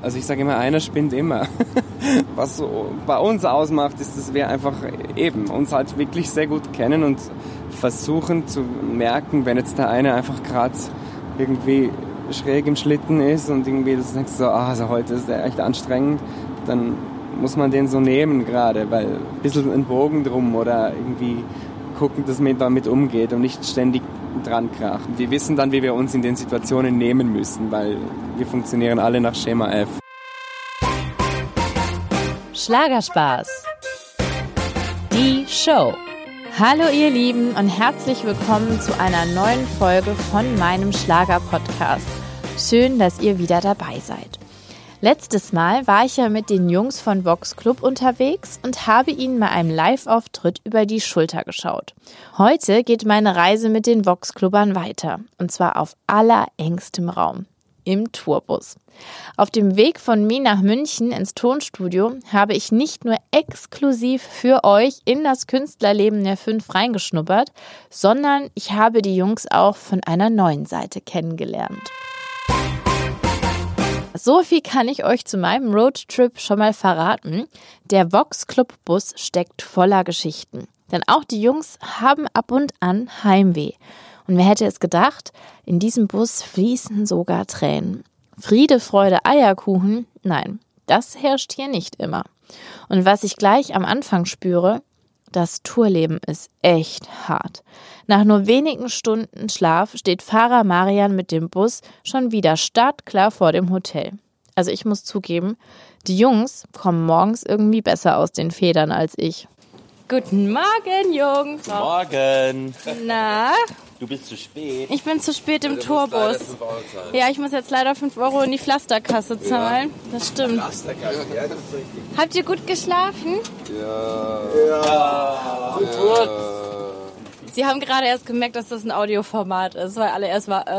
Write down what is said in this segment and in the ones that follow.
Also ich sage immer, einer spinnt immer. Was so bei uns ausmacht, ist, dass wir einfach eben uns halt wirklich sehr gut kennen und versuchen zu merken, wenn jetzt der eine einfach gerade irgendwie schräg im Schlitten ist und irgendwie das denkst so, also heute ist der echt anstrengend, dann muss man den so nehmen gerade, weil ein bisschen einen Bogen drum oder irgendwie gucken, dass man damit umgeht und nicht ständig dran krachen. Wir wissen dann, wie wir uns in den Situationen nehmen müssen, weil wir funktionieren alle nach Schema F. Schlagerspaß. Die Show. Hallo ihr Lieben und herzlich willkommen zu einer neuen Folge von meinem Schlager-Podcast. Schön, dass ihr wieder dabei seid. Letztes Mal war ich ja mit den Jungs von Vox Club unterwegs und habe ihnen bei einem Live-Auftritt über die Schulter geschaut. Heute geht meine Reise mit den Vox Clubbern weiter und zwar auf allerengstem Raum, im Tourbus. Auf dem Weg von mir nach München ins Tonstudio habe ich nicht nur exklusiv für euch in das Künstlerleben der 5 reingeschnuppert, sondern ich habe die Jungs auch von einer neuen Seite kennengelernt. So viel kann ich euch zu meinem Roadtrip schon mal verraten. Der Vox Club Bus steckt voller Geschichten. Denn auch die Jungs haben ab und an Heimweh. Und wer hätte es gedacht, in diesem Bus fließen sogar Tränen. Friede, Freude, Eierkuchen? Nein, das herrscht hier nicht immer. Und was ich gleich am Anfang spüre, das Tourleben ist echt hart. Nach nur wenigen Stunden Schlaf steht Fahrer Marian mit dem Bus schon wieder startklar vor dem Hotel. Also ich muss zugeben, die Jungs kommen morgens irgendwie besser aus den Federn als ich. Guten Morgen, Jungs. Morgen. Na? Du bist zu spät. Ich bin zu spät im Tourbus. Ja, ich muss jetzt leider 5 € in die Pflasterkasse zahlen. Ja. Das stimmt. Pflasterkasse, ja, das ist richtig. Habt ihr gut geschlafen? Ja. Gut. Sie haben gerade erst gemerkt, dass das ein Audioformat ist, weil alle erst mal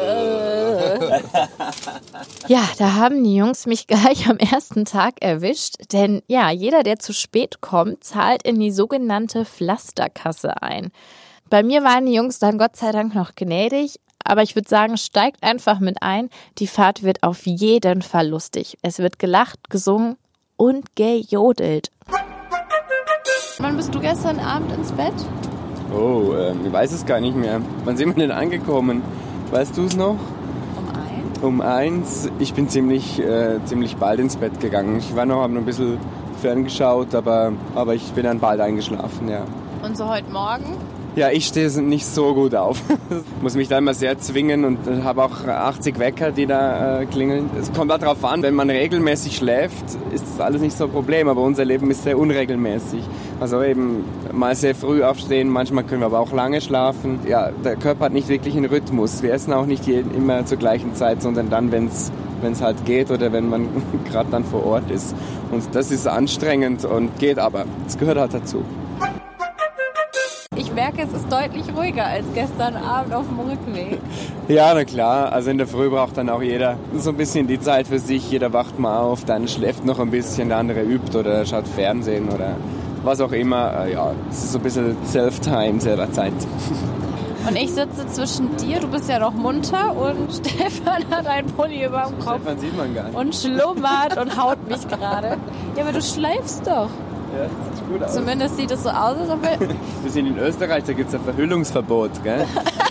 Ja, da haben die Jungs mich gleich am ersten Tag erwischt, denn ja, jeder, der zu spät kommt, zahlt in die sogenannte Pflasterkasse ein. Bei mir waren die Jungs dann Gott sei Dank noch gnädig, aber ich würde sagen, steigt einfach mit ein, die Fahrt wird auf jeden Fall lustig. Es wird gelacht, gesungen und gejodelt. Wann bist du gestern Abend ins Bett? Oh, ich weiß es gar nicht mehr. Wann sind wir denn angekommen? Weißt du es noch? Um 1. Ich bin ziemlich bald ins Bett gegangen. Ich war noch, habe noch ein bisschen ferngeschaut, aber ich bin dann bald eingeschlafen, ja. Und so heute Morgen? Ja, ich stehe nicht so gut auf. Muss mich da immer sehr zwingen und habe auch 80 Wecker, die da klingeln. Es kommt darauf an, wenn man regelmäßig schläft, ist das alles nicht so ein Problem, aber unser Leben ist sehr unregelmäßig. Also eben mal sehr früh aufstehen, manchmal können wir aber auch lange schlafen. Ja, der Körper hat nicht wirklich einen Rhythmus. Wir essen auch nicht immer zur gleichen Zeit, sondern dann, wenn es halt geht oder wenn man gerade dann vor Ort ist. Und das ist anstrengend und geht aber. Das gehört halt dazu. Ich merke, es ist deutlich ruhiger als gestern Abend auf dem Rückweg. Ja, na klar. Also in der Früh braucht dann auch jeder so ein bisschen die Zeit für sich. Jeder wacht mal auf, dann schläft noch ein bisschen, der andere übt oder schaut Fernsehen oder was auch immer. Ja, es ist so ein bisschen Self-Time, selber Zeit. Und ich sitze zwischen dir, du bist ja noch munter und Stefan hat einen Pulli über dem Kopf. Stefan sieht man gar nicht. Und schlummert und haut mich gerade. Ja, aber du schläfst doch. Ja, das sieht gut aus. Zumindest sieht es so aus, als ob wir... Wir sind in Österreich, da gibt es ein Verhüllungsverbot, gell?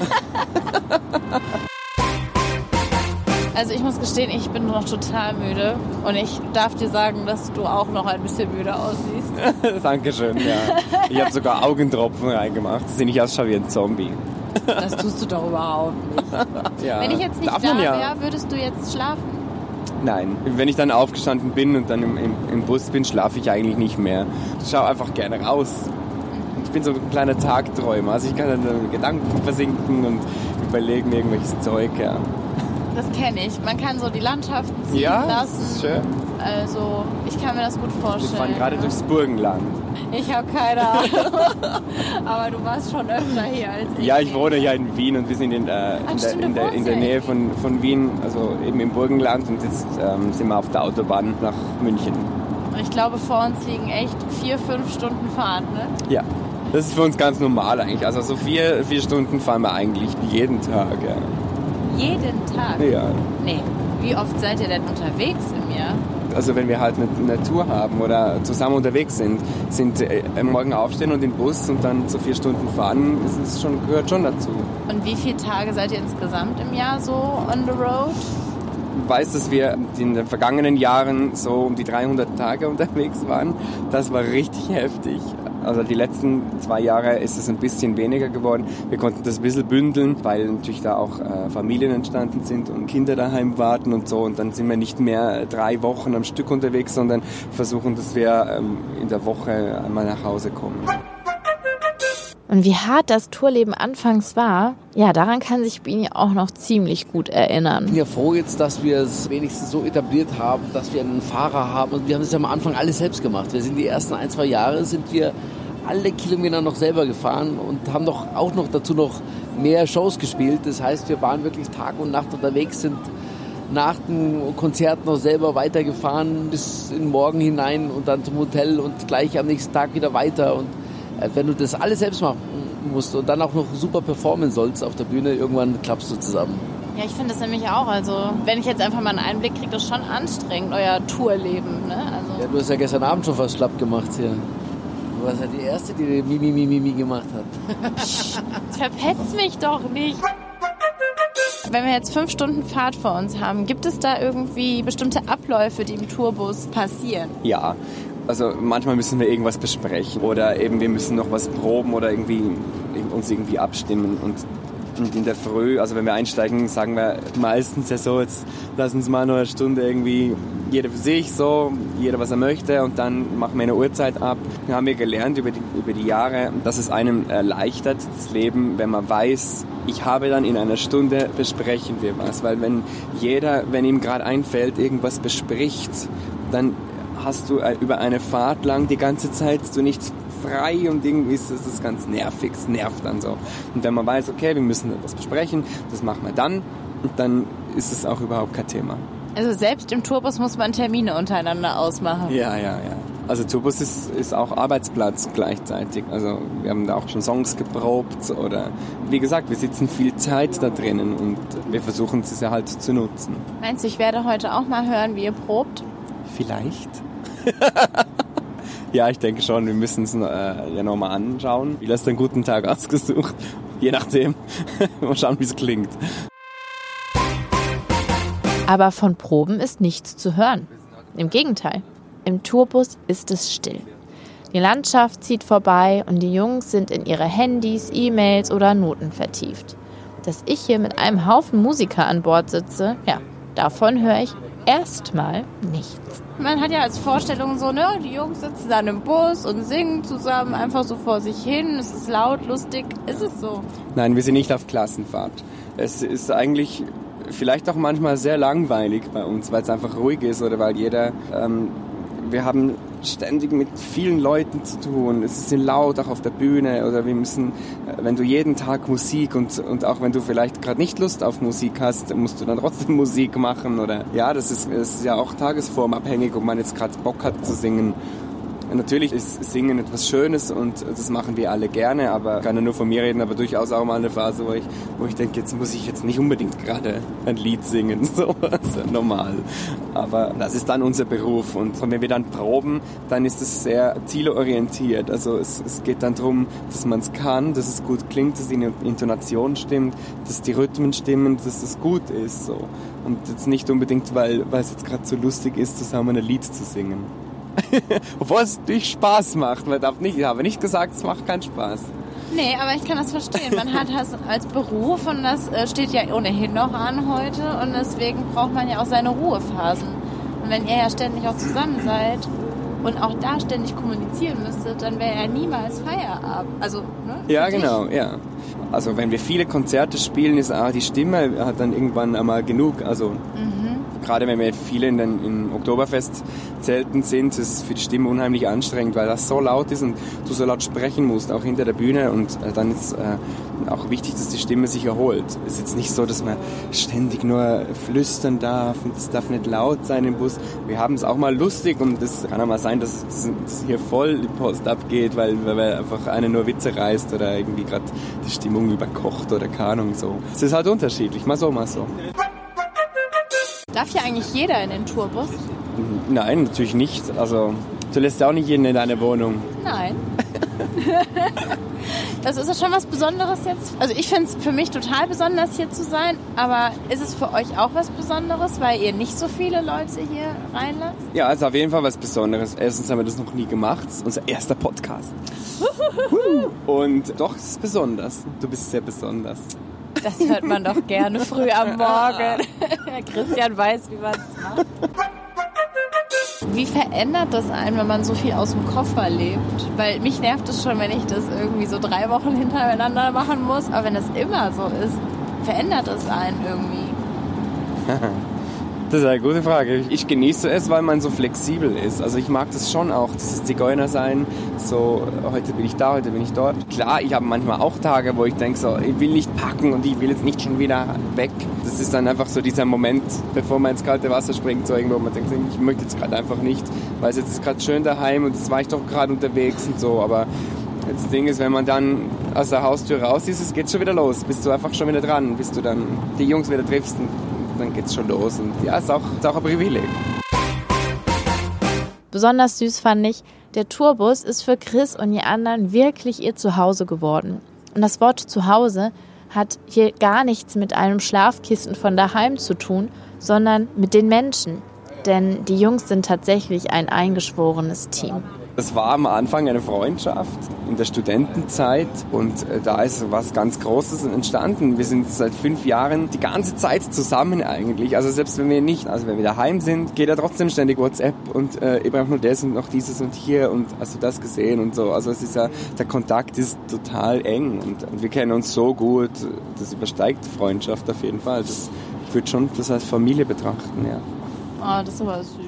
Also ich muss gestehen, ich bin noch total müde. Und ich darf dir sagen, dass du auch noch ein bisschen müde aussiehst. Dankeschön, ja. Ich habe sogar Augentropfen reingemacht, dass ich nicht ausschaue wie ein Zombie. Das tust du doch überhaupt nicht. Ja. Wenn ich jetzt nicht da wäre, würdest du jetzt schlafen? Nein, wenn ich dann aufgestanden bin und dann im Bus bin, schlafe ich eigentlich nicht mehr. Ich schaue einfach gerne raus. Ich bin so ein kleiner Tagträumer, also ich kann dann in Gedanken versinken und überlegen irgendwelches Zeug, ja. Das kenne ich. Man kann so die Landschaften ziehen lassen. Ja, das ist schön. Also, ich kann mir das gut vorstellen. Wir fahren gerade durchs Burgenland. Ich habe keine Ahnung. Aber du warst schon öfter hier als ich. Ja, ich wohne ja in Wien und wir sind in der Nähe von Wien, also eben im Burgenland und jetzt sind wir auf der Autobahn nach München. Ich glaube, vor uns liegen echt 4-5 Stunden Fahrt, ne? Ja, das ist für uns ganz normal eigentlich. Also so 4 Stunden fahren wir eigentlich jeden Tag, ja. Jeden Tag? Ja. Nee. Wie oft seid ihr denn unterwegs im Jahr? Also wenn wir halt eine Tour haben oder zusammen unterwegs sind morgen aufstehen und den Bus und dann so 4 Stunden fahren, gehört schon dazu. Und wie viele Tage seid ihr insgesamt im Jahr so on the road? Ich weiß, dass wir in den vergangenen Jahren so um die 300 Tage unterwegs waren. Das war richtig heftig. Also die letzten 2 Jahre ist es ein bisschen weniger geworden. Wir konnten das ein bisschen bündeln, weil natürlich da auch Familien entstanden sind und Kinder daheim warten und so. Und dann sind wir nicht mehr 3 Wochen am Stück unterwegs, sondern versuchen, dass wir in der Woche einmal nach Hause kommen. Und wie hart das Tourleben anfangs war, ja, daran kann sich Bini auch noch ziemlich gut erinnern. Ich bin ja froh jetzt, dass wir es wenigstens so etabliert haben, dass wir einen Fahrer haben. Und wir haben es ja am Anfang alles selbst gemacht. Wir sind die ersten 1-2 Jahre, sind wir alle Kilometer noch selber gefahren und haben auch noch dazu noch mehr Shows gespielt. Das heißt, wir waren wirklich Tag und Nacht unterwegs, sind nach dem Konzert noch selber weitergefahren bis in den Morgen hinein und dann zum Hotel und gleich am nächsten Tag wieder weiter. Und wenn du das alles selbst machen musst und dann auch noch super performen sollst auf der Bühne, irgendwann klappst du zusammen. Ja, ich finde das nämlich auch. Also, wenn ich jetzt einfach mal einen Einblick kriege, das ist schon anstrengend, euer Tourleben. Ne? Also. Ja, du hast ja gestern Abend schon fast schlapp gemacht hier. Du warst ja die Erste, die Mimi gemacht hat. Verpetz mich doch nicht. Wenn wir jetzt 5 Stunden Fahrt vor uns haben, gibt es da irgendwie bestimmte Abläufe, die im Tourbus passieren? Ja. Also manchmal müssen wir irgendwas besprechen oder eben wir müssen noch was proben oder uns irgendwie abstimmen und in der Früh, also wenn wir einsteigen, sagen wir meistens ja so, jetzt lass uns mal noch eine Stunde irgendwie jeder für sich so, jeder was er möchte und dann machen wir eine Uhrzeit ab. Dann haben wir gelernt über die Jahre, dass es einem erleichtert, das Leben, wenn man weiß, ich habe dann in einer Stunde besprechen wir was, weil wenn ihm gerade einfällt, irgendwas bespricht, dann hast du über eine Fahrt lang die ganze Zeit so nicht frei und irgendwie ist das ganz nervig, es nervt dann so. Und wenn man weiß, okay, wir müssen etwas besprechen, das machen wir dann und dann ist es auch überhaupt kein Thema. Also selbst im Tourbus muss man Termine untereinander ausmachen? Ja. Also Tourbus ist auch Arbeitsplatz gleichzeitig. Also wir haben da auch schon Songs geprobt oder wie gesagt, wir sitzen viel Zeit da drinnen und wir versuchen es ja halt zu nutzen. Meinst du, ich werde heute auch mal hören, wie ihr probt? Vielleicht. Ja, ich denke schon, wir müssen es ja nochmal anschauen. Wie hast du einen guten Tag ausgesucht? Je nachdem. Mal schauen, wie es klingt. Aber von Proben ist nichts zu hören. Im Gegenteil, im Tourbus ist es still. Die Landschaft zieht vorbei und die Jungs sind in ihre Handys, E-Mails oder Noten vertieft. Dass ich hier mit einem Haufen Musiker an Bord sitze, ja, davon höre ich erstmal nichts. Man hat ja als Vorstellung so, ne, die Jungs sitzen dann im Bus und singen zusammen einfach so vor sich hin. Es ist laut, lustig. Ist es so? Nein, wir sind nicht auf Klassenfahrt. Es ist eigentlich vielleicht auch manchmal sehr langweilig bei uns, weil es einfach ruhig ist oder weil wir haben ständig mit vielen Leuten zu tun. Es ist laut auch auf der Bühne oder wir müssen, wenn du jeden Tag Musik und auch wenn du vielleicht gerade nicht Lust auf Musik hast, musst du dann trotzdem Musik machen oder ja, das ist ja auch tagesformabhängig, ob man jetzt gerade Bock hat zu singen. Natürlich ist Singen etwas Schönes und das machen wir alle gerne, aber ich kann ja nur von mir reden, aber durchaus auch mal eine Phase, wo ich denke, jetzt muss ich jetzt nicht unbedingt gerade ein Lied singen, so, das ist ja normal. Aber das ist dann unser Beruf und wenn wir dann proben, dann ist es sehr zielorientiert. Also es geht dann darum, dass man es kann, dass es gut klingt, dass die Intonation stimmt, dass die Rhythmen stimmen, dass es gut ist. So. Und jetzt nicht unbedingt, weil es jetzt gerade so lustig ist, zusammen ein Lied zu singen. Obwohl es natürlich Spaß macht. Ich habe nicht gesagt, es macht keinen Spaß. Nee, aber ich kann das verstehen. Man hat das als Beruf und das steht ja ohnehin noch an heute und deswegen braucht man ja auch seine Ruhephasen. Und wenn ihr ja ständig auch zusammen seid und auch da ständig kommunizieren müsstet, dann wäre ja niemals Feierabend. Also, ne? Ja, genau, ja. Also wenn wir viele Konzerte spielen, ist die Stimme hat dann irgendwann einmal genug. Also gerade wenn wir viele in Oktoberfestzelten sind, ist es für die Stimme unheimlich anstrengend, weil das so laut ist und du so laut sprechen musst, auch hinter der Bühne. Und dann ist auch wichtig, dass die Stimme sich erholt. Es ist jetzt nicht so, dass man ständig nur flüstern darf und es darf nicht laut sein im Bus. Wir haben es auch mal lustig und es kann auch mal sein, dass hier voll die Post abgeht, weil einfach einer nur Witze reißt oder irgendwie gerade die Stimmung überkocht oder keine Ahnung so. Es ist halt unterschiedlich, mal so, mal so. Darf ja eigentlich jeder in den Tourbus? Nein, natürlich nicht. Also, du lässt ja auch nicht jeden in deine Wohnung. Nein. Das ist ja schon was Besonderes jetzt. Also ich finde es für mich total besonders, hier zu sein. Aber ist es für euch auch was Besonderes, weil ihr nicht so viele Leute hier reinlasst? Ja, also auf jeden Fall was Besonderes. Erstens haben wir das noch nie gemacht. Das ist unser erster Podcast. Und doch, es ist besonders. Du bist sehr besonders. Das hört man doch gerne früh am Morgen. Christian weiß, wie man es macht. Wie verändert das einen, wenn man so viel aus dem Koffer lebt? Weil mich nervt es schon, wenn ich das irgendwie so 3 Wochen hintereinander machen muss. Aber wenn das immer so ist, verändert es einen irgendwie? Das ist eine gute Frage. Ich genieße es, weil man so flexibel ist. Also ich mag das schon auch, dieses Zigeuner sein. So, heute bin ich da, heute bin ich dort. Klar, ich habe manchmal auch Tage, wo ich denke so, ich will nicht packen und ich will jetzt nicht schon wieder weg. Das ist dann einfach so dieser Moment, bevor man ins kalte Wasser springt, so irgendwo, wo man denkt, ich möchte jetzt gerade einfach nicht, weil es jetzt ist gerade schön daheim und jetzt war ich doch gerade unterwegs und so. Aber das Ding ist, wenn man dann aus der Haustür raus ist, es geht schon wieder los. Bist du einfach schon wieder dran, bis du dann die Jungs wieder triffst und dann geht's schon los. Und ja, ist auch ein Privileg. Besonders süß fand ich, der Tourbus ist für Chris und die anderen wirklich ihr Zuhause geworden. Und das Wort Zuhause hat hier gar nichts mit einem Schlafkissen von daheim zu tun, sondern mit den Menschen. Denn die Jungs sind tatsächlich ein eingeschworenes Team. Das war am Anfang eine Freundschaft in der Studentenzeit und da ist was ganz Großes entstanden. Wir sind seit 5 Jahren die ganze Zeit zusammen eigentlich. Also selbst wenn wir daheim sind, geht ja trotzdem ständig WhatsApp und ich brauche nur das und noch dieses und hier und hast du das gesehen und so. Also es ist ja, der Kontakt ist total eng und wir kennen uns so gut, das übersteigt Freundschaft auf jeden Fall. Ich würde schon das als Familie betrachten, ja. Oh, das ist aber süß.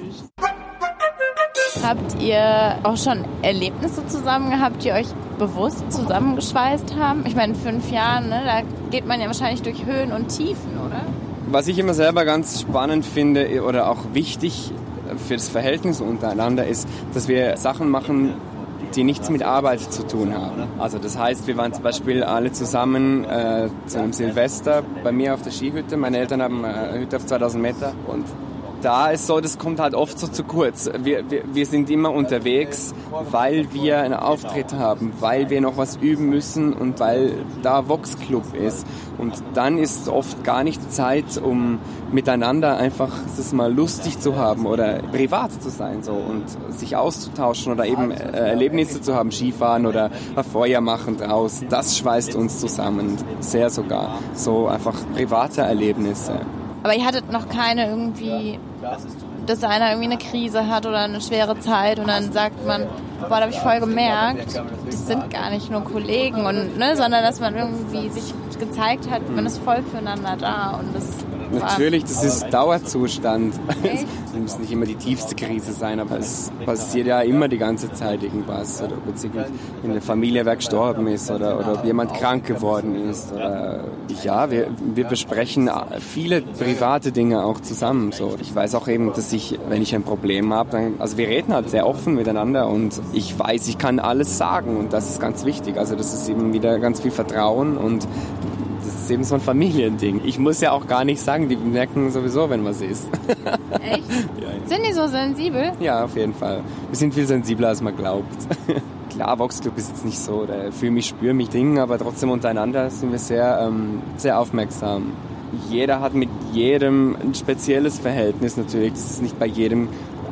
Habt ihr auch schon Erlebnisse zusammen gehabt, die euch bewusst zusammengeschweißt haben? Ich meine, in 5 Jahren, ne, da geht man ja wahrscheinlich durch Höhen und Tiefen, oder? Was ich immer selber ganz spannend finde oder auch wichtig für das Verhältnis untereinander ist, dass wir Sachen machen, die nichts mit Arbeit zu tun haben. Also das heißt, wir waren zum Beispiel alle zusammen zu einem Silvester bei mir auf der Skihütte. Meine Eltern haben eine Hütte auf 2000 Meter und da ist so, das kommt halt oft so zu kurz. Wir sind immer unterwegs, weil wir einen Auftritt haben, weil wir noch was üben müssen und weil da Vox Club ist. Und dann ist oft gar nicht Zeit, um miteinander einfach das mal lustig zu haben oder privat zu sein so und sich auszutauschen oder eben Erlebnisse zu haben, Skifahren oder ein Feuer machen draußen. Das schweißt uns zusammen, sehr sogar. So einfach private Erlebnisse. Aber ihr hattet noch keine irgendwie, dass einer irgendwie eine Krise hat oder eine schwere Zeit und dann sagt man, boah, da habe ich voll gemerkt, das sind gar nicht nur Kollegen, und, ne, sondern dass man irgendwie sich gezeigt hat, man ist voll füreinander da und das Natürlich, das ist Dauerzustand. Es muss nicht immer die tiefste Krise sein, aber es passiert ja immer die ganze Zeit irgendwas. Oder ob jetzt in der Familie wer gestorben ist oder ob jemand krank geworden ist. Oder ja, wir besprechen viele private Dinge auch zusammen. So. Ich weiß auch eben, dass wenn ich ein Problem habe, also wir reden halt sehr offen miteinander und ich weiß, ich kann alles sagen und das ist ganz wichtig. Also das ist eben wieder ganz viel Vertrauen und das ist eben so ein Familiending. Ich muss ja auch gar nicht sagen, die merken sowieso, wenn was ist. Echt? Ja. Sind die so sensibel? Ja, auf jeden Fall. Wir sind viel sensibler, als man glaubt. Klar, Vox Club ist jetzt nicht so, da fühle mich, spüre mich Ding, aber trotzdem untereinander sind wir sehr, sehr aufmerksam. Jeder hat mit jedem ein spezielles Verhältnis natürlich. Das ist nicht bei jedem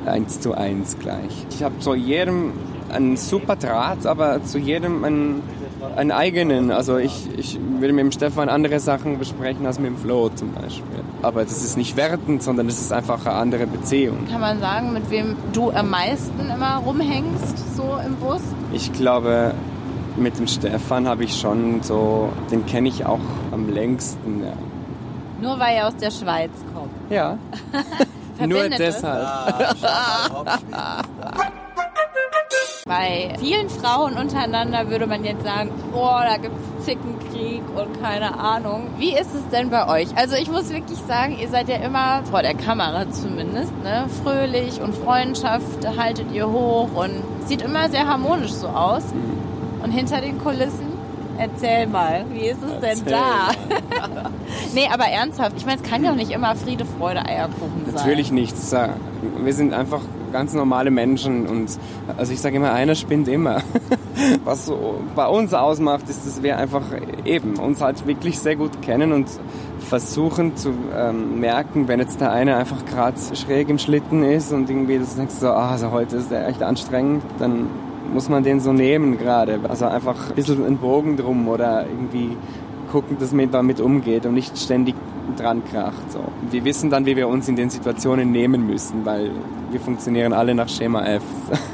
1:1 gleich. Ich habe zu jedem einen super Draht, aber zu jedem einen eigenen. Also ich würde mit dem Stefan andere Sachen besprechen als mit dem Flo zum Beispiel. Aber das ist nicht wertend, sondern das ist einfach eine andere Beziehung. Kann man sagen, mit wem du am meisten immer rumhängst, so im Bus? Ich glaube, mit dem Stefan habe ich schon so, den kenne ich auch am längsten. Ja. Nur weil er aus der Schweiz kommt? Ja. Nur deshalb. Bei vielen Frauen untereinander würde man jetzt sagen, oh, da gibt's Zickenkrieg und keine Ahnung. Wie ist es denn bei euch? Also ich muss wirklich sagen, ihr seid ja immer, vor der Kamera zumindest, ne, fröhlich und Freundschaft haltet ihr hoch und sieht immer sehr harmonisch so aus. Und hinter den Kulissen Erzähl mal, wie ist es denn da? Nee, aber ernsthaft, ich meine, es kann ja auch nicht immer Friede, Freude, Eierkuchen sein. Natürlich nicht. Wir sind einfach ganz normale Menschen und also ich sage immer, einer spinnt immer. Was so bei uns ausmacht, ist, dass wir einfach eben uns halt wirklich sehr gut kennen und versuchen zu merken, wenn jetzt der eine einfach gerade schräg im Schlitten ist und irgendwie das denkst du so, also heute ist der echt anstrengend, dann muss man den so nehmen gerade. Also einfach ein bisschen einen Bogen drum oder irgendwie gucken, dass man damit umgeht und nicht ständig dran kracht. So. Wir wissen dann, wie wir uns in den Situationen nehmen müssen, weil wir funktionieren alle nach Schema F.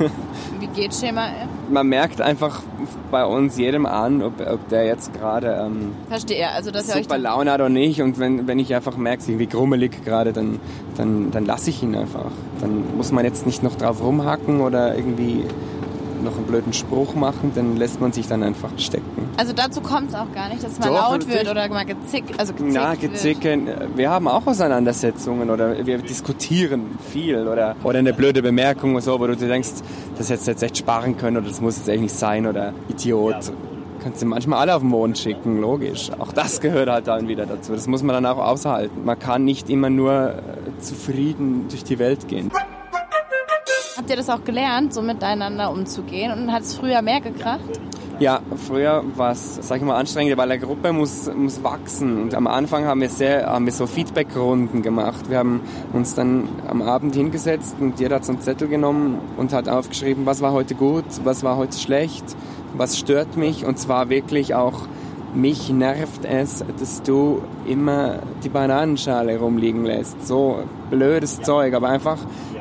Wie geht Schema F? Man merkt einfach bei uns jedem an, ob der jetzt gerade Verstehe, also dass ihr euch super Laune hat oder nicht. Und wenn ich einfach merke, irgendwie grummelig gerade, dann lasse ich ihn einfach. Dann muss man jetzt nicht noch drauf rumhacken oder irgendwie noch einen blöden Spruch machen, dann lässt man sich dann einfach stecken. Also dazu kommt es auch gar nicht, dass man Doch, laut wird oder mal gezickt wird. Wir haben auch Auseinandersetzungen oder wir diskutieren viel oder eine blöde Bemerkung oder so, wo du dir denkst, das hättest du jetzt echt sparen können oder das muss jetzt echt nicht sein oder Idiot. Ja. Kannst du manchmal alle auf den Mond schicken, logisch. Auch das gehört halt dann wieder dazu. Das muss man dann auch aushalten. Man kann nicht immer nur zufrieden durch die Welt gehen. Habt ihr das auch gelernt, so miteinander umzugehen? Und hat es früher mehr gekracht? Ja, früher war es, sag ich mal, anstrengender, weil eine Gruppe muss wachsen. Und am Anfang haben wir so Feedback-Runden gemacht. Wir haben uns dann am Abend hingesetzt und jeder hat so einen Zettel genommen und hat aufgeschrieben, was war heute gut, was war heute schlecht, was stört mich. Und zwar wirklich auch, mich nervt es, dass du immer die Bananenschale rumliegen lässt. So blödes Zeug, aber einfach,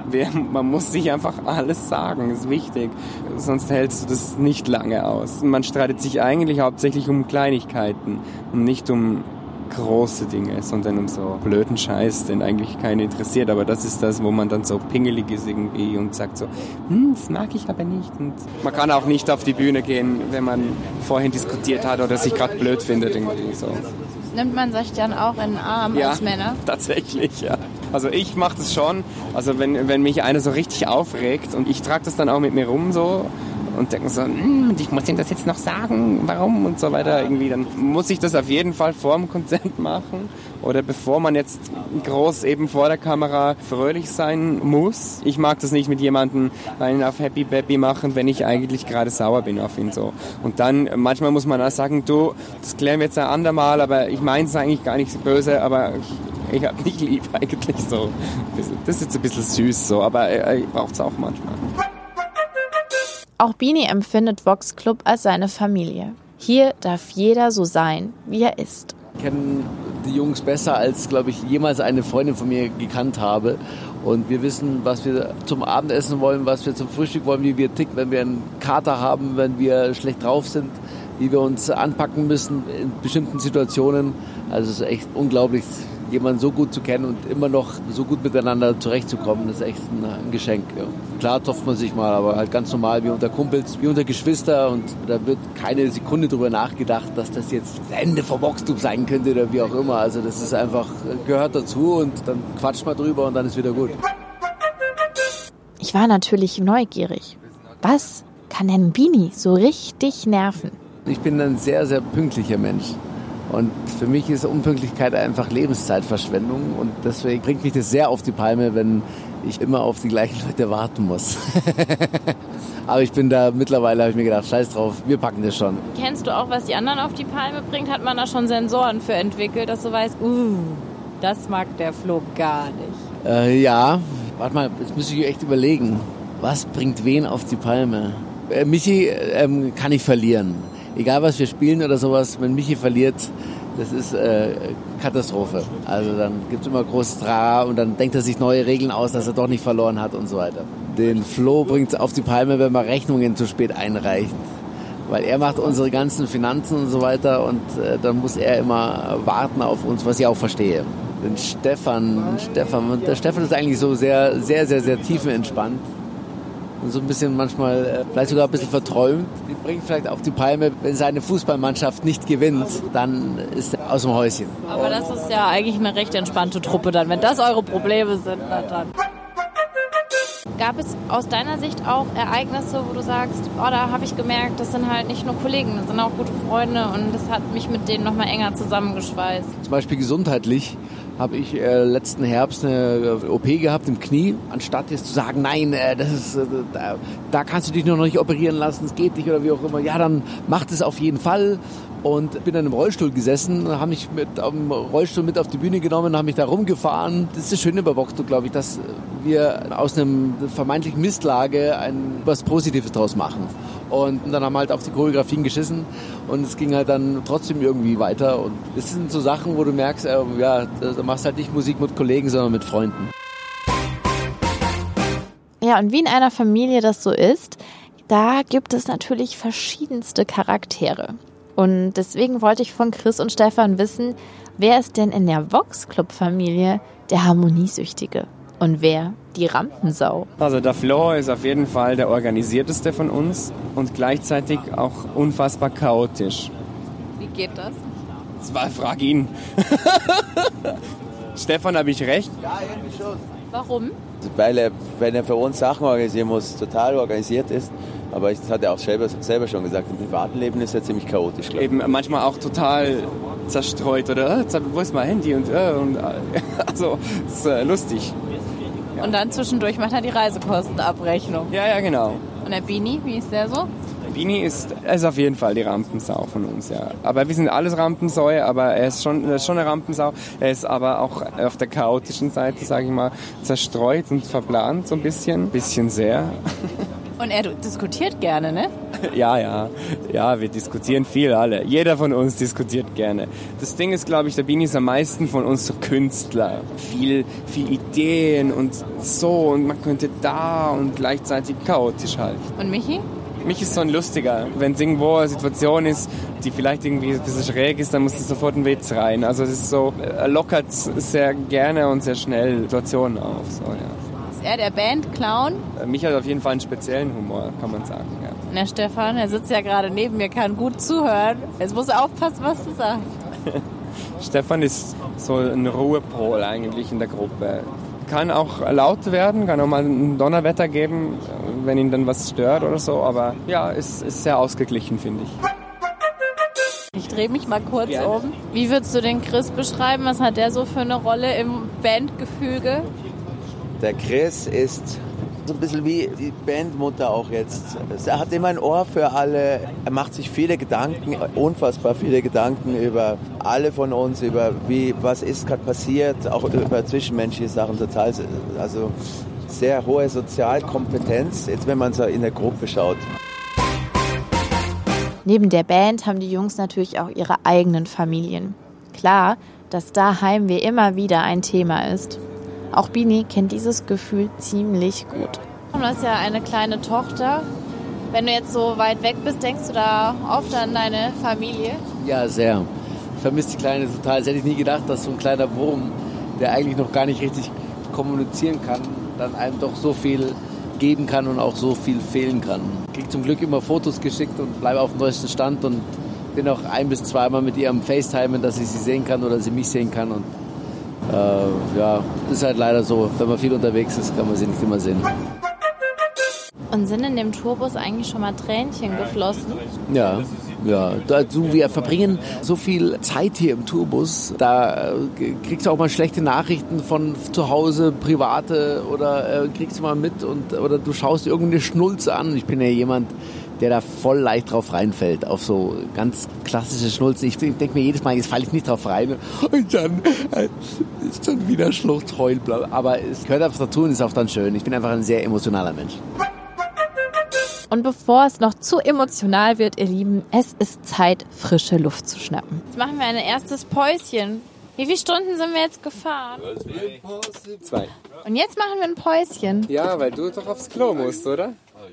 man muss sich einfach alles sagen, ist wichtig. Sonst hältst du das nicht lange aus. Man streitet sich eigentlich hauptsächlich um Kleinigkeiten und nicht um große Dinge, sondern um so blöden Scheiß, den eigentlich keinen interessiert. Aber das ist das, wo man dann so pingelig ist irgendwie und sagt so, das mag ich aber nicht. Und man kann auch nicht auf die Bühne gehen, wenn man vorhin diskutiert hat oder sich gerade blöd findet irgendwie so. Nimmt man sich dann auch in den Arm als Männer? Ja, tatsächlich, ja. Also ich mache das schon. Also wenn mich einer so richtig aufregt und ich trage das dann auch mit mir rum so und denke so, ich muss ihm das jetzt noch sagen, warum und so weiter irgendwie, dann muss ich das auf jeden Fall vor dem Konzert machen oder bevor man jetzt groß eben vor der Kamera fröhlich sein muss. Ich mag das nicht mit jemandem einen auf Happy Baby machen, wenn ich eigentlich gerade sauer bin auf ihn so. Und dann manchmal muss man auch sagen, du, das klären wir jetzt ein andermal, aber ich meine es eigentlich gar nicht so böse, aber ich hab dich lieb eigentlich so. Das ist jetzt ein bisschen süß so, aber ich brauche es auch manchmal. Auch Bini empfindet Vox Club als seine Familie. Hier darf jeder so sein, wie er ist. Ich kenne die Jungs besser, als, glaube ich, jemals eine Freundin von mir gekannt habe. Und wir wissen, was wir zum Abendessen wollen, was wir zum Frühstück wollen, wie wir ticken, wenn wir einen Kater haben, wenn wir schlecht drauf sind, wie wir uns anpacken müssen in bestimmten Situationen. Also es ist echt unglaublich, jemanden so gut zu kennen und immer noch so gut miteinander zurechtzukommen, das ist echt ein Geschenk. Ja. Klar tofft man sich mal, aber halt ganz normal wie unter Kumpels, wie unter Geschwister und da wird keine Sekunde drüber nachgedacht, dass das jetzt das Ende vom Vox-Club sein könnte oder wie auch immer. Also das ist einfach, gehört dazu und dann quatscht man drüber und dann ist wieder gut. Ich war natürlich neugierig. Was kann denn Bini so richtig nerven? Ich bin ein sehr, sehr pünktlicher Mensch. Und für mich ist Unpünktlichkeit einfach Lebenszeitverschwendung und deswegen bringt mich das sehr auf die Palme, wenn ich immer auf die gleichen Leute warten muss. Aber ich bin da, mittlerweile habe ich mir gedacht, scheiß drauf, wir packen das schon. Kennst du auch, was die anderen auf die Palme bringt? Hat man da schon Sensoren für entwickelt, dass du weißt, das mag der Flo gar nicht? Ja, warte mal, jetzt muss ich echt überlegen, was bringt wen auf die Palme? Michi kann ich verlieren. Egal was wir spielen oder sowas, wenn Michi verliert, das ist Katastrophe. Also dann gibt es immer großes Trara und dann denkt er sich neue Regeln aus, dass er doch nicht verloren hat und so weiter. Den Flo bringt es auf die Palme, wenn man Rechnungen zu spät einreicht. Weil er macht unsere ganzen Finanzen und so weiter und dann muss er immer warten auf uns, was ich auch verstehe. Den Stefan ist eigentlich so sehr, sehr, sehr, sehr tiefenentspannt. Und so ein bisschen manchmal, vielleicht sogar ein bisschen verträumt. Die bringt vielleicht auf die Palme, wenn seine Fußballmannschaft nicht gewinnt, dann ist er aus dem Häuschen. Aber das ist ja eigentlich eine recht entspannte Truppe dann. Wenn das eure Probleme sind, na dann. Gab es aus deiner Sicht auch Ereignisse, wo du sagst, oh, da habe ich gemerkt, das sind halt nicht nur Kollegen, das sind auch gute Freunde und das hat mich mit denen nochmal enger zusammengeschweißt? Zum Beispiel gesundheitlich habe ich letzten Herbst eine OP gehabt im Knie. Anstatt jetzt zu sagen, nein, da kannst du dich noch nicht operieren lassen, es geht nicht oder wie auch immer. Ja, dann macht es auf jeden Fall. Und bin dann im Rollstuhl gesessen, habe mich mit am Rollstuhl mit auf die Bühne genommen, habe mich da rumgefahren. Das ist das Schöne bei Voxto, glaube ich, dass wir aus einem vermeintlichen Mistlage was Positives draus machen. Und dann haben wir halt auf die Choreografien geschissen und es ging halt dann trotzdem irgendwie weiter. Und das sind so Sachen, wo du merkst, da machst halt nicht Musik mit Kollegen, sondern mit Freunden. Ja, und wie in einer Familie das so ist, da gibt es natürlich verschiedenste Charaktere. Und deswegen wollte ich von Chris und Stefan wissen, wer ist denn in der Vox-Club-Familie der Harmoniesüchtige und wer die Rampensau? Also der Flo ist auf jeden Fall der organisierteste von uns und gleichzeitig auch unfassbar chaotisch. Wie geht das? Frag ihn. Stefan, habe ich recht? Ja, irgendwie schon. Warum? Weil er, wenn er für uns Sachen organisieren muss, total organisiert ist. Aber das hat er auch selber schon gesagt, im privaten Leben ist er ziemlich chaotisch, glaube ich. Eben manchmal auch total zerstreut oder wo ist mein Handy und also ist lustig. Ja. Und dann zwischendurch macht er die Reisekostenabrechnung. Ja, genau. Und der Bini, wie ist der so? Bini ist auf jeden Fall die Rampensau von uns, ja. Aber wir sind alles Rampensäue, aber er ist schon eine Rampensau. Er ist aber auch auf der chaotischen Seite, sage ich mal, zerstreut und verplant so ein bisschen. Bisschen sehr. Und er diskutiert gerne, ne? Ja, wir diskutieren viel alle. Jeder von uns diskutiert gerne. Das Ding ist, glaube ich, der Bini ist am meisten von uns so Künstler. Viel Ideen und so und man könnte da und gleichzeitig chaotisch halt. Und Michi? Mich ist so ein Lustiger. Wenn es irgendwo eine Situation ist, die vielleicht irgendwie ein bisschen schräg ist, dann muss es sofort ein Witz rein. Also es ist so, er lockert sehr gerne und sehr schnell Situationen auf. So, ja. Ist er der Band-Clown? Mich hat auf jeden Fall einen speziellen Humor, kann man sagen. Ja. Na Stefan, er sitzt ja gerade neben mir, kann gut zuhören. Jetzt muss er aufpassen, was du sagst. Stefan ist so ein Ruhepol eigentlich in der Gruppe. Kann auch laut werden, kann auch mal ein Donnerwetter geben, wenn ihn dann was stört oder so. Aber ja, ist sehr ausgeglichen, finde ich. Ich drehe mich mal kurz um. Wie würdest du den Chris beschreiben? Was hat der so für eine Rolle im Bandgefüge? Der Chris ist so ein bisschen wie die Bandmutter auch jetzt. Er hat immer ein Ohr für alle. Er macht sich viele Gedanken, unfassbar viele Gedanken über alle von uns, über was ist gerade passiert, auch über zwischenmenschliche Sachen total. Also sehr hohe Sozialkompetenz, jetzt wenn man so in der Gruppe schaut. Neben der Band haben die Jungs natürlich auch ihre eigenen Familien. Klar, dass daheim wie immer wieder ein Thema ist. Auch Bini kennt dieses Gefühl ziemlich gut. Du hast ja eine kleine Tochter. Wenn du jetzt so weit weg bist, denkst du da oft an deine Familie? Ja, sehr. Ich vermisse die Kleine total. Das hätte ich nie gedacht, dass so ein kleiner Wurm, der eigentlich noch gar nicht richtig kommunizieren kann, dann einem doch so viel geben kann und auch so viel fehlen kann. Ich kriege zum Glück immer Fotos geschickt und bleibe auf dem neuesten Stand und bin auch 1- bis 2-mal mit ihr am FaceTimen, dass ich sie sehen kann oder sie mich sehen kann. Und ist halt leider so, wenn man viel unterwegs ist, kann man sie nicht immer sehen. Und sind in dem Tourbus eigentlich schon mal Tränchen geflossen? Ja. Wir verbringen so viel Zeit hier im Tourbus, da kriegst du auch mal schlechte Nachrichten von zu Hause, private oder kriegst du mal mit oder du schaust irgendeine Schnulze an. Ich bin ja jemand, der da voll leicht drauf reinfällt, auf so ganz klassische Schnulzen. Ich denke mir jedes Mal, jetzt falle ich nicht drauf rein und dann ist schon wieder Schlucht, Heul, bla. Aber es gehört einfach dazu und ist auch dann schön. Ich bin einfach ein sehr emotionaler Mensch. Und bevor es noch zu emotional wird, ihr Lieben, es ist Zeit, frische Luft zu schnappen. Jetzt machen wir ein erstes Päuschen. Wie viele Stunden sind wir jetzt gefahren? 2. Und jetzt machen wir ein Päuschen. Ja, weil du doch aufs Klo musst, oder?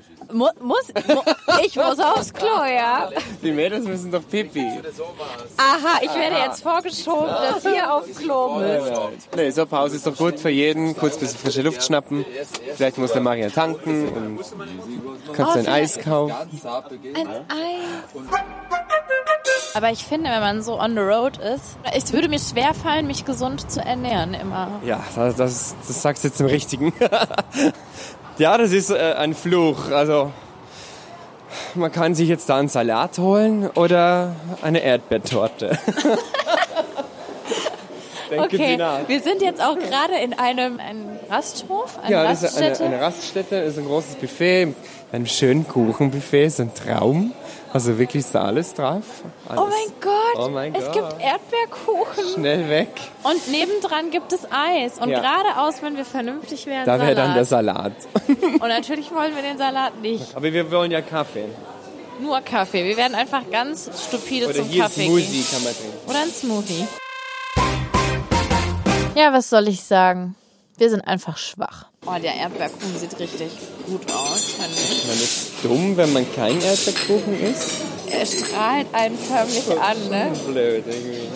Ich muss aufs Klo, ja. Die Mädels müssen doch pipi. Aha, ich werde jetzt vorgeschoben, dass ihr aufs Klo müsst. Nee, so Pause ist doch gut für jeden. Kurz ein bisschen frische Luft schnappen. Vielleicht muss der Maria tanken und kannst ein Eis kaufen. Ein Eis. Aber ich finde, wenn man so on the road ist, es würde mir schwerfallen, mich gesund zu ernähren immer. Ja, das sagst du jetzt im Richtigen. Ja, das ist ein Fluch. Also man kann sich jetzt da einen Salat holen oder eine Erdbeertorte. Okay, wir sind jetzt auch gerade in einem Rasthof, eine Raststätte. Das ist eine Raststätte, ist ein großes Buffet, einem schönen Kuchenbuffet, ist ein Traum. Also wirklich ist da alles drauf. Alles. Oh mein Gott, es gibt Erdbeerkuchen. Schnell weg. Und nebendran gibt es Eis. Und geradeaus, wenn wir vernünftig wären, da wäre dann der Salat. Und natürlich wollen wir den Salat nicht. Aber wir wollen ja Kaffee. Nur Kaffee. Wir werden einfach ganz stupide oder zum hier Kaffee Smoothie gehen. Kann man trinken. Oder ein Smoothie. Ja, was soll ich sagen? Wir sind einfach schwach. Oh, der Erdbeerkuchen sieht richtig gut aus, finde ich. Man ist dumm, wenn man kein Erdbeerkuchen isst. Er strahlt einen förmlich an, ne? Blöd irgendwie.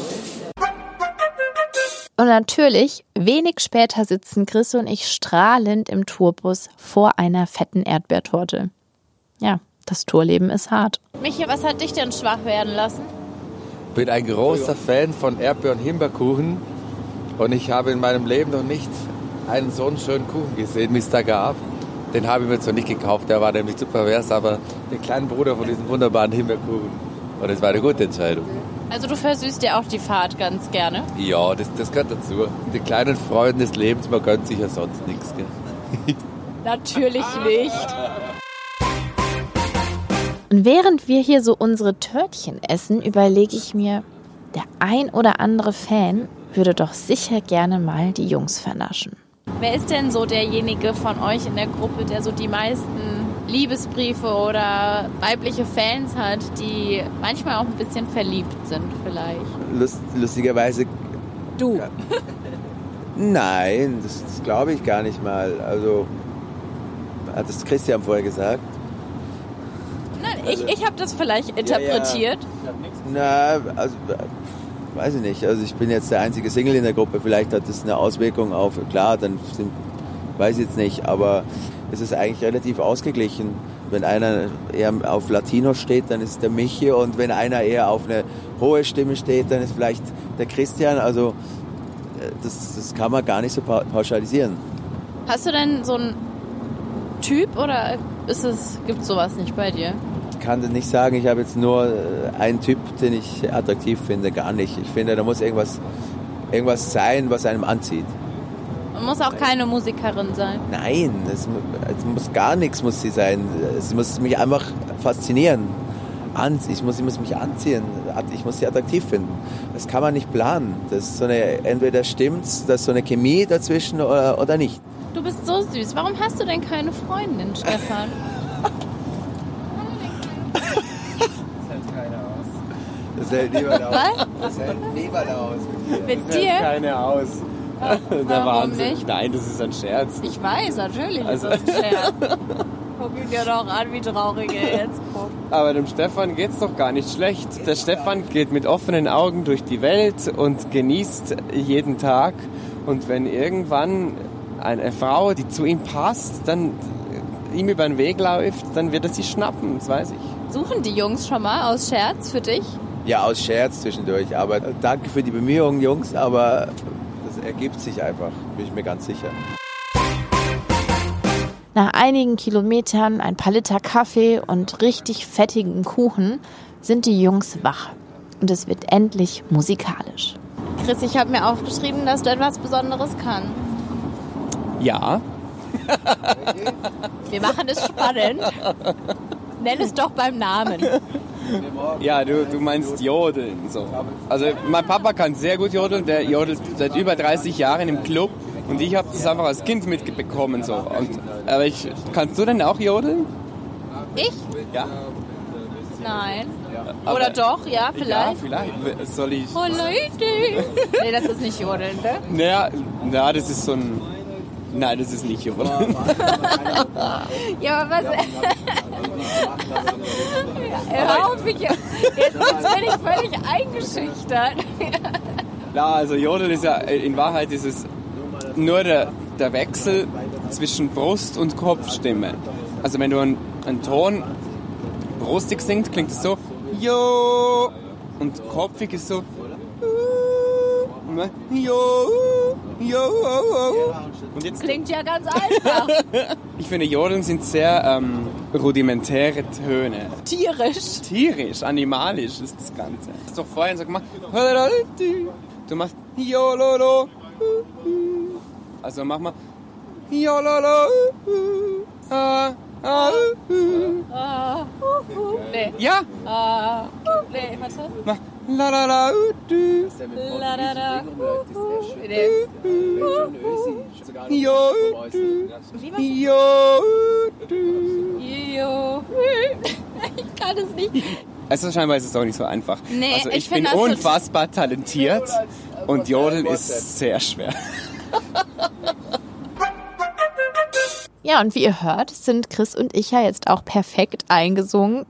Und natürlich, wenig später sitzen Chris und ich strahlend im Tourbus vor einer fetten Erdbeertorte. Ja, das Tourleben ist hart. Michi, was hat dich denn schwach werden lassen? Ich bin ein großer Fan von Erdbeer- und Himbeerkuchen und ich habe in meinem Leben noch nicht einen so einen schönen Kuchen gesehen, wie es da gab. Den habe ich mir zwar nicht gekauft, der war nämlich zu pervers, aber den kleinen Bruder von diesem wunderbaren Himbeerkuchen. Und das war eine gute Entscheidung. Also du versüßt ja auch die Fahrt ganz gerne? Ja, das gehört dazu. Die kleinen Freuden des Lebens, man gönnt sich ja sonst nichts. Gell? Natürlich nicht. Und während wir hier so unsere Törtchen essen, überlege ich mir, der ein oder andere Fan würde doch sicher gerne mal die Jungs vernaschen. Wer ist denn so derjenige von euch in der Gruppe, der so die meisten Liebesbriefe oder weibliche Fans hat, die manchmal auch ein bisschen verliebt sind vielleicht? Lustigerweise... Du? Nein, das glaube ich gar nicht mal. Also, hat das Christian vorher gesagt? Nein, ich habe das vielleicht interpretiert. Na, also... Weiß ich nicht, also ich bin jetzt der einzige Single in der Gruppe, vielleicht hat das eine Auswirkung auf, klar, weiß ich jetzt nicht, aber es ist eigentlich relativ ausgeglichen. Wenn einer eher auf Latino steht, dann ist der Michi und wenn einer eher auf eine hohe Stimme steht, dann ist vielleicht der Christian, also das kann man gar nicht so pauschalisieren. Hast du denn so einen Typ oder gibt es sowas nicht bei dir? Ich kann das nicht sagen, ich habe jetzt nur einen Typ, den ich attraktiv finde, gar nicht. Ich finde, da muss irgendwas sein, was einem anzieht. Und muss auch keine Musikerin sein? Nein, es muss gar nichts muss sie sein. Es muss mich einfach faszinieren. Ich muss mich anziehen, ich muss sie attraktiv finden. Das kann man nicht planen. Das ist entweder stimmt's, da ist so eine Chemie dazwischen oder nicht. Du bist so süß. Warum hast du denn keine Freundin, Stefan? Das hält niemand aus. Das hält niemand aus. Mit dir? Keine aus. Der Warum Wahnsinn. nicht? Nein, das ist ein Scherz. Ich weiß, natürlich Also- ist das ein Scherz. Guck ihn dir doch an, wie traurig er jetzt guckt. Aber dem Stefan geht's doch gar nicht schlecht. Der Stefan geht mit offenen Augen durch die Welt und genießt jeden Tag. Und wenn irgendwann eine Frau, die zu ihm passt, dann ihm über den Weg läuft, dann wird er sie schnappen, das weiß ich. Suchen die Jungs schon mal aus Scherz für dich? Ja, aus Scherz zwischendurch. Aber danke für die Bemühungen, Jungs. Aber das ergibt sich einfach, bin ich mir ganz sicher. Nach einigen Kilometern, ein paar Liter Kaffee und richtig fettigen Kuchen sind die Jungs wach. Und es wird endlich musikalisch. Chris, ich habe mir aufgeschrieben, dass du etwas Besonderes kannst. Ja. Wir machen es spannend. Nenn es doch beim Namen. Ja, du meinst Jodeln. So. Also mein Papa kann sehr gut jodeln, der jodelt seit über 30 Jahren im Club und ich habe das einfach als Kind mitbekommen. So. Aber kannst du denn auch jodeln? Ich? Ja. Nein. Aber- Oder doch, ja, vielleicht. Ja, vielleicht. Soll ich... Oh Leute. Nee, das ist nicht Jodeln, ne? Ja, das ist so ein... Nein, das ist nicht jodeln. Ja, aber was... Hör auf, jetzt bin ich völlig eingeschüchtert. Ja, also Jodeln ist ja, in Wahrheit ist es nur der Wechsel zwischen Brust- und Kopfstimme. Also wenn du einen Ton brustig singst, klingt es so. Jo. Und kopfig ist so. Jo. Und jetzt Klingt ja ganz einfach. ich finde, Jodeln sind sehr rudimentäre Töne. Tierisch. Animalisch ist das Ganze. Das ist doch vorhin so gemacht. Du machst Jololo. Also mach mal Jololo. Nee. Ja. Nee, warte. Mach la la la. La, da, da. Jo. Wie machst Jo. Ich kann es nicht. Also scheinbar ist es auch nicht so einfach. Nee, also ich ich bin finde das unfassbar talentiert und Jodeln ist sehr schwer. Ja, und wie ihr hört, sind Chris und ich ja jetzt auch perfekt eingesungen.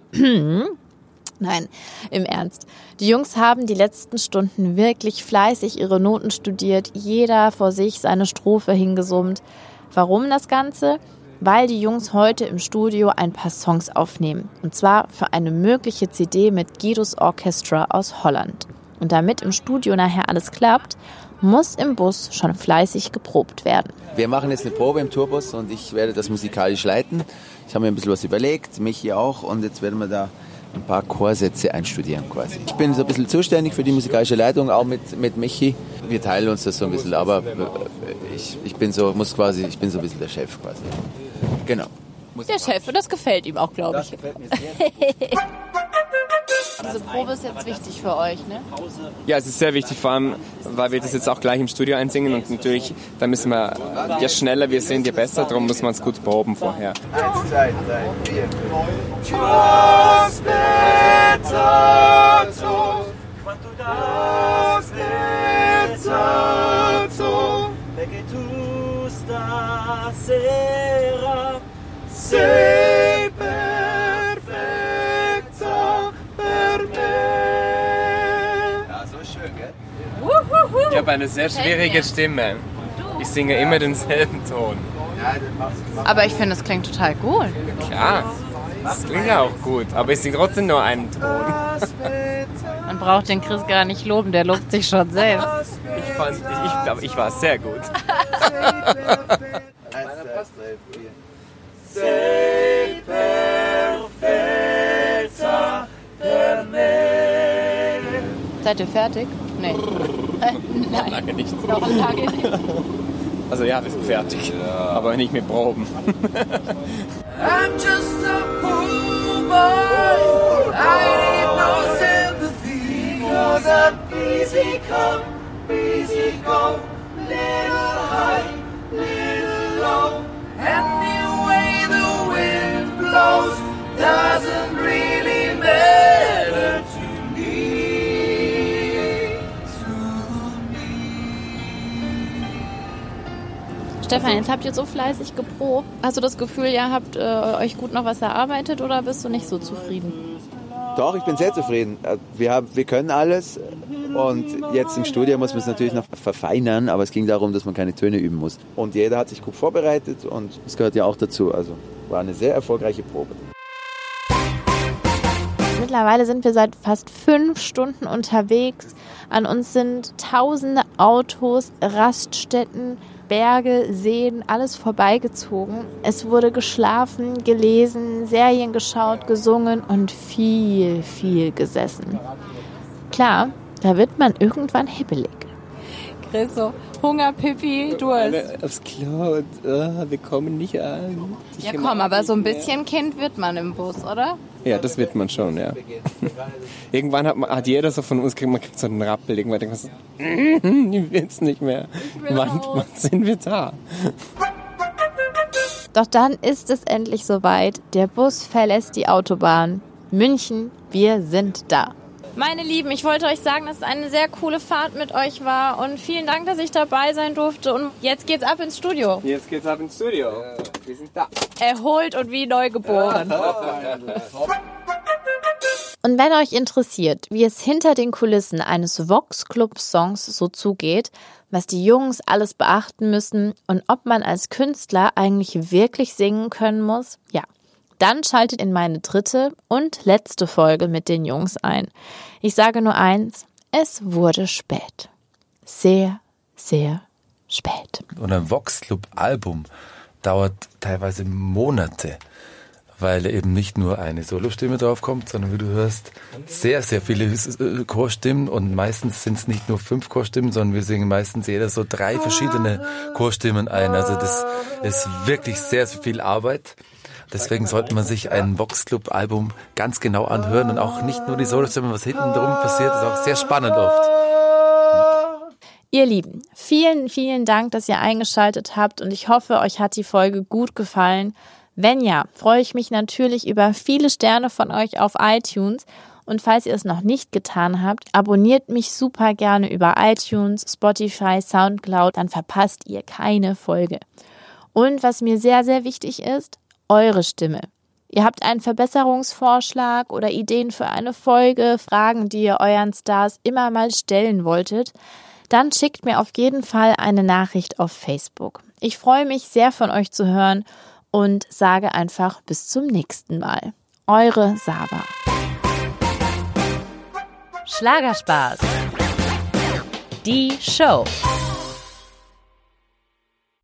Nein, im Ernst. Die Jungs haben die letzten Stunden wirklich fleißig ihre Noten studiert, jeder vor sich seine Strophe hingesummt. Warum das Ganze? Weil die Jungs heute im Studio ein paar Songs aufnehmen. Und zwar für eine mögliche CD mit Guidos Orchestra aus Holland. Und damit im Studio nachher alles klappt, muss im Bus schon fleißig geprobt werden. Wir machen jetzt eine Probe im Tourbus und ich werde das musikalisch leiten. Ich habe mir ein bisschen was überlegt, Michi auch, und jetzt werden wir da ein paar Chorsätze einstudieren quasi. Ich bin so ein bisschen zuständig für die musikalische Leitung, auch mit Michi. Wir teilen uns das so ein bisschen, aber ich bin so ein bisschen der Chef quasi. Genau. Der Chef, und das gefällt ihm auch, glaube ich. Das gefällt mir sehr. Diese Probe ist jetzt wichtig für euch, ne? Ja, es ist sehr wichtig, vor allem, weil wir das jetzt auch gleich im Studio einsingen und natürlich, da müssen wir, je schneller wir sind, je besser, darum muss man es gut proben vorher. 1, 2, 3, 4, 5. Sei perfetta per me. Ja, so schön, gell? Ich habe eine sehr schwierige Stimme. Ich singe immer denselben Ton. Ja, den machst du. Aber ich finde, es klingt total gut. Klar, das klingt ja auch gut, aber ich singe trotzdem nur einen Ton. Man braucht den Chris gar nicht loben, der lobt sich schon selbst. Ich war sehr gut. 1, 2, 3, 4. Sei perfetta per me. Seid ihr fertig? Nee. Nein, Lange nicht. noch lange nicht. Also ja, wir sind fertig, aber nicht mit Proben. I'm just a poor boy. I need no sympathy. 'Cause I'm easy come, easy go. Little high, little low. Anyway the wind blows doesn't really matter to me. Stefan, jetzt habt ihr so fleißig geprobt. Hast du das Gefühl, ihr habt euch gut noch was erarbeitet oder bist du nicht so zufrieden? Doch, ich bin sehr zufrieden. Wir können alles und jetzt im Studio muss man es natürlich noch verfeinern, aber es ging darum, dass man keine Töne üben muss. Und jeder hat sich gut vorbereitet und das gehört ja auch dazu. Also war eine sehr erfolgreiche Probe. Mittlerweile sind wir seit fast 5 Stunden unterwegs. An uns sind tausende Autos, Raststätten, Berge, Seen, alles vorbeigezogen. Es wurde geschlafen, gelesen, Serien geschaut, gesungen und viel, viel gesessen. Klar, da wird man irgendwann hibbelig. Chris, so Hunger, Pipi, Durst. Aufs Klo und wir kommen nicht an. Ja komm, aber so ein bisschen Kind wird man im Bus, oder? Ja, das wird man schon, ja. Irgendwann hat jeder so von uns, man kriegt so einen Rappel, irgendwann denkt man so, ich will's nicht mehr. Wann sind wir da? Doch dann ist es endlich soweit. Der Bus verlässt die Autobahn. München, wir sind da. Meine Lieben, ich wollte euch sagen, dass es eine sehr coole Fahrt mit euch war und vielen Dank, dass ich dabei sein durfte und jetzt geht's ab ins Studio. Jetzt geht's ab ins Studio. Wir sind da. Erholt und wie neugeboren. Und wenn euch interessiert, wie es hinter den Kulissen eines Vox Club Songs so zugeht, was die Jungs alles beachten müssen und ob man als Künstler eigentlich wirklich singen können muss, ja, Dann schaltet in meine 3. und letzte Folge mit den Jungs ein. Ich sage nur eins, es wurde spät. Sehr, sehr spät. Und ein Vox Club Album dauert teilweise Monate, weil eben nicht nur eine Solostimme drauf kommt, sondern wie du hörst, sehr, sehr viele Chorstimmen und meistens sind es nicht nur 5 Chorstimmen, sondern wir singen meistens jeder so 3 verschiedene Chorstimmen ein. Also das ist wirklich sehr, sehr viel Arbeit. Deswegen sollte man sich ein Vox Club Album ganz genau anhören und auch nicht nur die Solostimmen, was hinten drum passiert, ist auch sehr spannend oft. Ihr Lieben, vielen, vielen Dank, dass ihr eingeschaltet habt und ich hoffe, euch hat die Folge gut gefallen. Wenn ja, freue ich mich natürlich über viele Sterne von euch auf iTunes und falls ihr es noch nicht getan habt, abonniert mich super gerne über iTunes, Spotify, Soundcloud, dann verpasst ihr keine Folge. Und was mir sehr, sehr wichtig ist, eure Stimme. Ihr habt einen Verbesserungsvorschlag oder Ideen für eine Folge, Fragen, die ihr euren Stars immer mal stellen wolltet, dann schickt mir auf jeden Fall eine Nachricht auf Facebook. Ich freue mich sehr von euch zu hören und sage einfach bis zum nächsten Mal. Eure Sava. Schlagerspaß. Die Show.